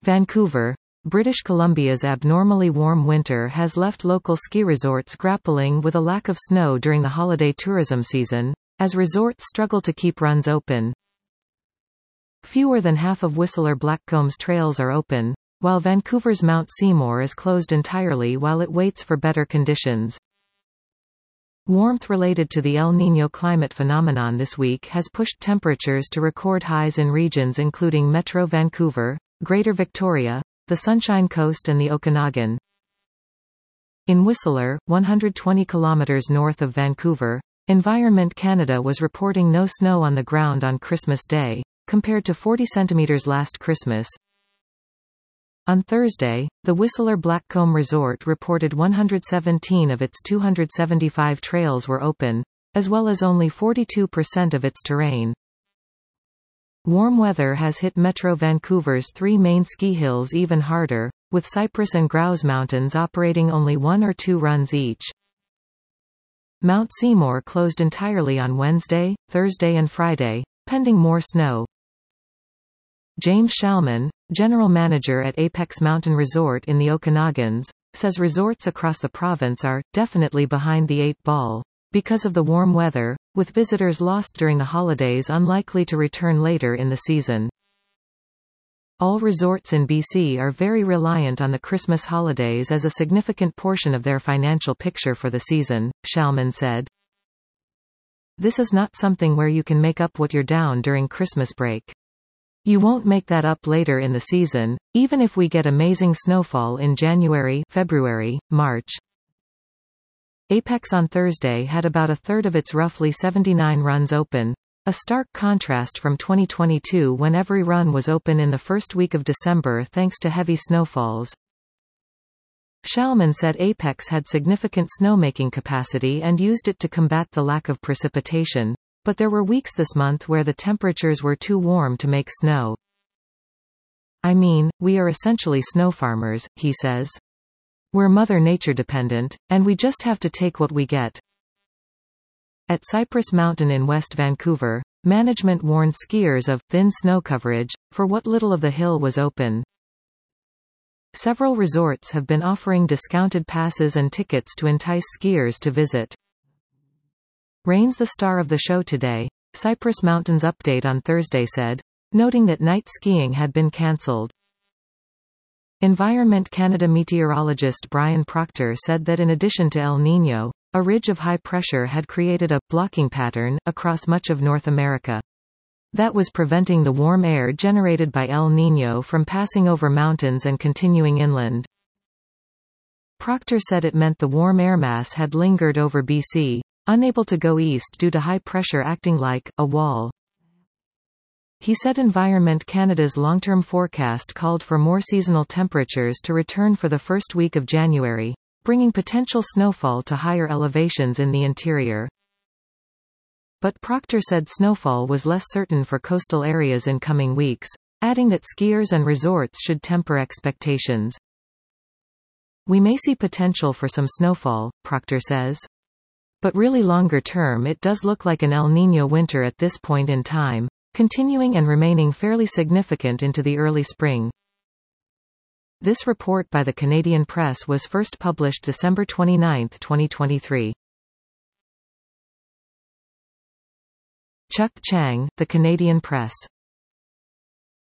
Vancouver, British Columbia's abnormally warm winter has left local ski resorts grappling with a lack of snow during the holiday tourism season, as resorts struggle to keep runs open. Fewer than half of Whistler Blackcomb's trails are open, while Vancouver's Mount Seymour is closed entirely while it waits for better conditions. Warmth related to the El Niño climate phenomenon this week has pushed temperatures to record highs in regions including Metro Vancouver, Greater Victoria, the Sunshine Coast and the Okanagan. In Whistler, 120 kilometers north of Vancouver, Environment Canada was reporting no snow on the ground on Christmas Day, compared to 40 centimeters last Christmas. On Thursday, the Whistler Blackcomb Resort reported 117 of its 275 trails were open, as well as only 42% of its terrain. Warm weather has hit Metro Vancouver's three main ski hills even harder, with Cypress and Grouse Mountains operating only 1 or 2 runs each. Mount Seymour closed entirely on Wednesday, Thursday and Friday, pending more snow. James Shalman, general manager at Apex Mountain Resort in the Okanagans, says resorts across the province are definitely behind the 8 ball because of the warm weather, with visitors lost during the holidays unlikely to return later in the season. All resorts in BC are very reliant on the Christmas holidays as a significant portion of their financial picture for the season, Shalman said. This is not something where you can make up what you're down during Christmas break. You won't make that up later in the season, even if we get amazing snowfall in January, February, March. Apex on Thursday had about a third of its roughly 79 runs open, a stark contrast from 2022 when every run was open in the first week of December thanks to heavy snowfalls. Shalman said Apex had significant snowmaking capacity and used it to combat the lack of precipitation, but there were weeks this month where the temperatures were too warm to make snow. I mean, we are essentially snow farmers, he says. We're Mother Nature dependent, and we just have to take what we get. At Cypress Mountain in West Vancouver, management warned skiers of thin snow coverage for what little of the hill was open. Several resorts have been offering discounted passes and tickets to entice skiers to visit. Rain's the star of the show today, Cypress Mountain's update on Thursday said, noting that night skiing had been cancelled. Environment Canada meteorologist Brian Proctor said that in addition to El Niño, a ridge of high pressure had created a blocking pattern across much of North America. That was preventing the warm air generated by El Niño from passing over mountains and continuing inland. Proctor said it meant the warm air mass had lingered over BC, unable to go east due to high pressure acting like a wall. He said Environment Canada's long-term forecast called for more seasonal temperatures to return for the first week of January, bringing potential snowfall to higher elevations in the interior. But Proctor said snowfall was less certain for coastal areas in coming weeks, adding that skiers and resorts should temper expectations. We may see potential for some snowfall, Proctor says. But really longer term it does look like an El Niño winter at this point in time, continuing and remaining fairly significant into the early spring. This report by the Canadian Press was first published December 29, 2023. Chuck Chang, The Canadian Press.